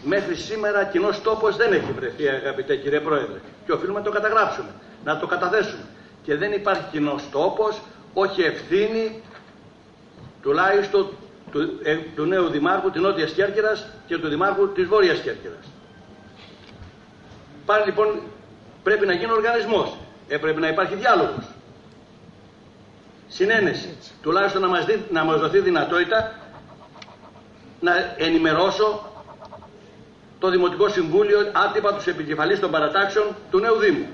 Μέχρι σήμερα κοινός τόπος δεν έχει βρεθεί, αγαπητέ κύριε Πρόεδρε. Και οφείλουμε να το καταγράψουμε, να το καταθέσουμε. Και δεν υπάρχει κοινός τόπος, όχι ευθύνη, τουλάχιστον του νέου Δημάρχου της Νότιας Κέρκυρας και του Δημάρχου της Βόρειας Κέρκυρας. Πάλι λοιπόν πρέπει να γίνει οργανισμός. Πρέπει να υπάρχει διάλογος. Συνένεση. Τουλάχιστον να μας δοθεί δυνατότητα να ενημερώσω το Δημοτικό Συμβούλιο, άτυπα τους επικεφαλείς των παρατάξεων του νέου Δήμου.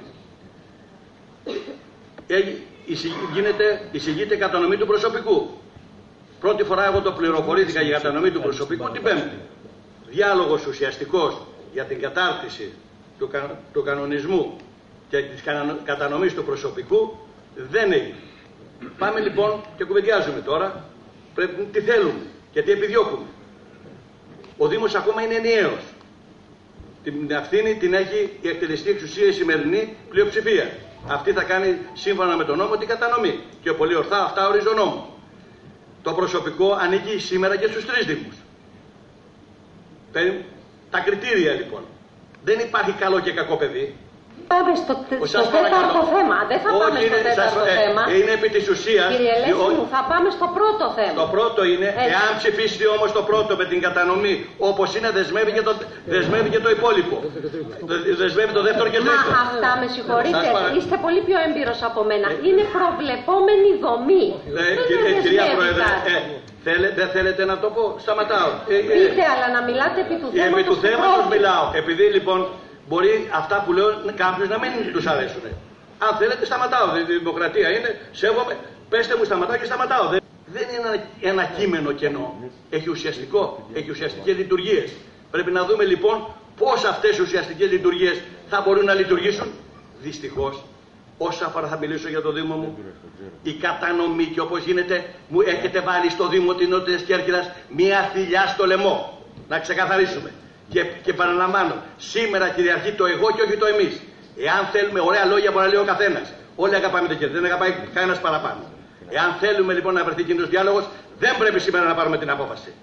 Εισηγείται κατανομή του προσωπικού. Πρώτη φορά εγώ το πληροφορήθηκα για κατανομή του προσωπικού την Πέμπτη. Διάλογος ουσιαστικός για την κατάρτιση του κανονισμού και της κατανομής του προσωπικού δεν έγινε. Πάμε λοιπόν και κουβεντιάζουμε τώρα τι θέλουμε και τι επιδιώκουμε. Ο Δήμος ακόμα είναι ενιαίος. Την ευθύνη την έχει η εκτελεστική εξουσία, η σημερινή πλειοψηφία. Αυτή θα κάνει σύμφωνα με τον νόμο την κατανομή. Και πολύ ορθά αυτά ορίζει ο νόμος. Το προσωπικό ανήκει σήμερα και στους 3 Δήμους. Τα κριτήρια λοιπόν. Δεν υπάρχει καλό και κακό παιδί. Πάμε στο τέταρτο θέμα. Δεν θα πάμε στο τέταρτο θέμα. Είναι επί της ουσίας. Κύριε Λέξη μου, θα πάμε στο πρώτο θέμα. Το πρώτο είναι, εάν ψηφίσει όμως το πρώτο με την κατανομή, όπως είναι, δεσμεύει και το υπόλοιπο. Δεσμεύει το δεύτερο και το τρίτο. Μα αυτά, με συγχωρείτε, είστε πολύ πιο έμπειρος από μένα. Είναι προβλεπόμενη δομή. Κυρία Πρόεδρε, δεν θέλετε να το πω, σταματάω. Πείτε, αλλά να μιλάτε επί του θέματος. Επί του θέματος μιλάω. Επειδή λοιπόν μπορεί αυτά που λέω κάποιους να μην τους αρέσουν. Αν θέλετε σταματάω. Η δημοκρατία είναι, σέβομαι, πέστε μου σταματάω και σταματάω. Δεν είναι ένα κείμενο κενό. Έχει ουσιαστικές λειτουργίες. Πρέπει να δούμε λοιπόν πώς αυτές οι ουσιαστικές λειτουργίες θα μπορούν να λειτουργήσουν. Δυστυχώς, όσα φορά θα μιλήσω για το Δήμο μου, η κατανομή και όπως γίνεται μου έχετε βάλει στο Δήμο της Νότιας Κέρκυρας μία θηλιά στο λαιμό. Να ξεκαθαρίσουμε. Και παραλαμβάνω, σήμερα κυριαρχεί το εγώ και όχι το εμείς. Εάν θέλουμε, ωραία λόγια μπορεί να λέει ο καθένας. Όλοι αγαπάμε την Κέρκυρα, δεν αγαπάει κανένας παραπάνω. Εάν θέλουμε λοιπόν να βρεθεί κοινός διάλογος, δεν πρέπει σήμερα να πάρουμε την απόφαση.